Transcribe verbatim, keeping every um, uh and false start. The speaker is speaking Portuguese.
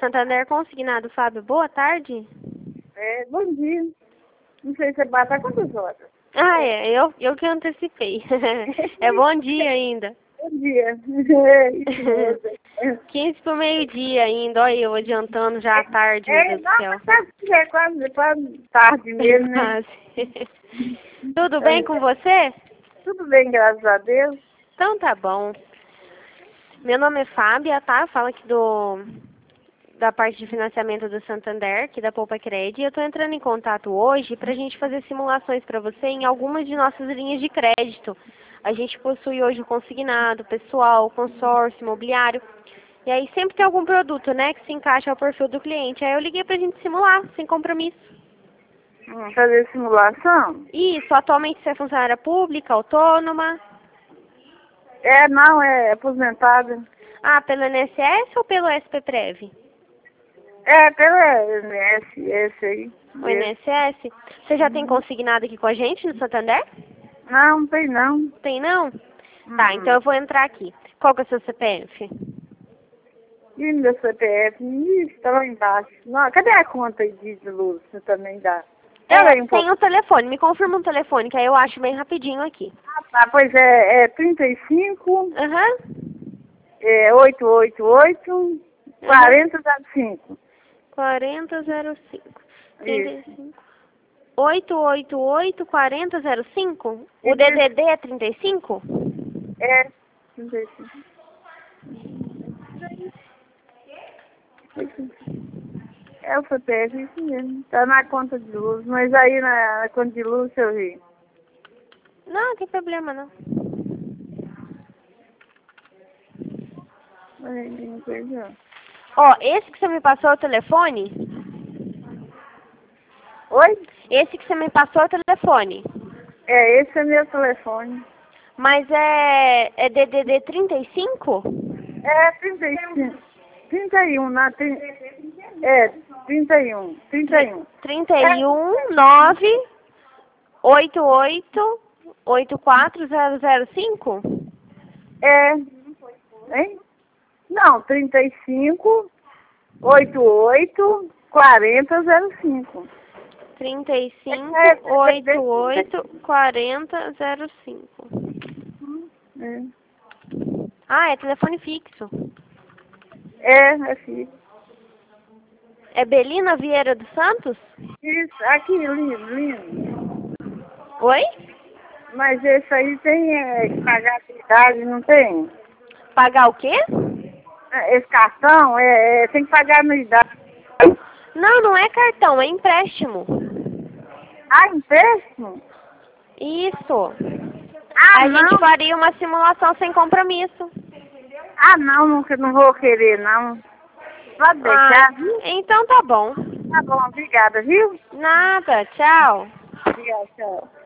Santander Consignado, Fábio, boa tarde. É, bom dia. Não sei se você bate a quantas horas? Ah, é, eu, eu que antecipei. É bom dia ainda. Bom dia. É, isso mesmo. quinze para o meio-dia ainda, olha eu adiantando já à tarde, meu É, Deus do não, céu. mas tá, é quase, quase tarde mesmo, né? Quase. Tudo bem com você? Tudo bem, graças a Deus. Então tá bom. Meu nome é Fábia, tá? Eu falo aqui do da parte de financiamento do Santander, aqui da Poupa Cred. E eu estou entrando em contato hoje para a gente fazer simulações para você em algumas de nossas linhas de crédito. A gente possui hoje o consignado, pessoal, consórcio, imobiliário. E aí sempre tem algum produto, né, que se encaixa ao perfil do cliente. Aí eu liguei para a gente simular, sem compromisso. Hum, fazer simulação? Isso, atualmente você é funcionária pública, autônoma? É, não, é aposentada. Ah, pelo I N S S ou pelo S P Prev? É, pelo esse, esse aí. O I N S S? Você já tem consignado aqui com a gente no Santander? Não, não tem não. Tem não? Uhum. Tá, então eu vou entrar aqui. Qual que é o seu C P F? E meu C P F? Ih, tá lá embaixo. Não, cadê a conta aí de luz? Você também dá. Pera É, aí um tem pouco. o telefone. Me confirma um telefone, que aí eu acho bem rapidinho aqui. Ah, tá, pois é, é trinta e cinco, Aham. é oito oito oito, quarenta zero cinco. quarenta zero cinco. trinta e Isso. cinco. oito oito oito, quarenta zero cinco? O Isso. D D D é trinta e cinco? É, trinta e cinco. É o C P F, isso mesmo. Tá na conta de luz, mas aí na, na conta de luz eu vi. Não, não tem problema não. Aí, não coisa. Ó, esse que você me passou é o telefone? Oi? Esse que você me passou é o telefone. É, esse é meu telefone. Mas é, é D D D trinta e cinco? É trinta e cinco. trinta e um, na, tri, é, trinta e um. trinta e um. trinta e um, nove, oito oito, oito quatro zero zero cinco? É, hein? Não, trinta e cinco, oitenta e oito, quarenta zero cinco. trinta e cinco, É, oitenta e oito, quarenta zero cinco. é, Ah, é telefone fixo. é, é filho. É Belina Vieira dos Santos? Isso, aqui, lindo, lindo. Oi? Mas esse aí tem é, que pagar a cidade, não tem? Pagar o quê? É, esse cartão é, é, tem que pagar a anuidade. Não, não é cartão, é empréstimo. Ah, empréstimo? Isso. Ah, A gente não. faria uma simulação sem compromisso. Ah, não, não, não vou querer, não. Pode Ah, deixar, viu? então tá bom. Tá bom, obrigada, viu? Nada, tchau. Obrigada, tchau.